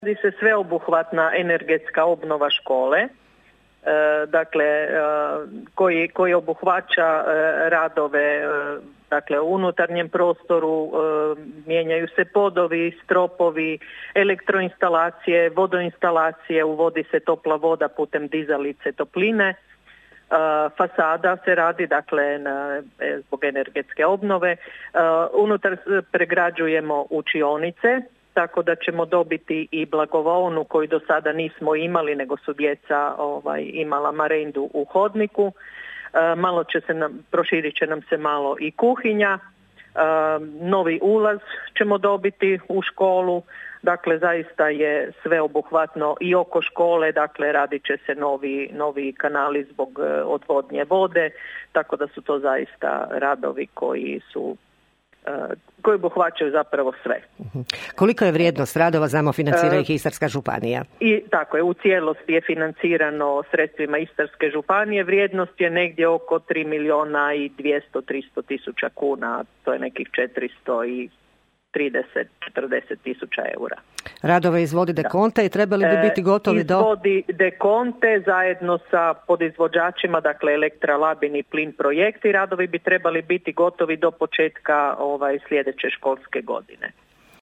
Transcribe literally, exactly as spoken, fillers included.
Radi se sveobuhvatna energetska obnova škole, e, dakle e, koji, koji obuhvaća e, radove e, dakle u unutarnjem prostoru, e, mijenjaju se podovi, stropovi, elektroinstalacije, vodoinstalacije, uvodi se topla voda putem dizalice topline. E, fasada se radi, dakle, na, e, zbog energetske obnove. E, unutar pregrađujemo učionice, tako da ćemo dobiti i blagovaonu koju do sada nismo imali, nego su djeca ovaj, imala marendu u hodniku. E, malo će se nam, proširit će nam se malo i kuhinja. E, novi ulaz ćemo dobiti u školu. Dakle, zaista je sveobuhvatno i oko škole, dakle, radit će se novi, novi kanali zbog odvodnje vode, tako da su to zaista radovi koji su koji obuhvaćaju zapravo sve. Koliko je vrijednost radova, znamo, financira ih Istarska županija? I tako je, u cijelosti je financirano sredstvima Istarske županije. Vrijednost je negdje oko tri milijuna i dvjesto do tristo tisuća kuna, to je nekih četiristo trideset do četrdeset tisuća eura. Radove izvodi Dekonte i trebali bi biti gotovi do... Izvodi Dekonte zajedno sa podizvođačima, dakle Elektra, Labin i Plin projekti. Radovi bi trebali biti gotovi do početka ovaj, sljedeće školske godine.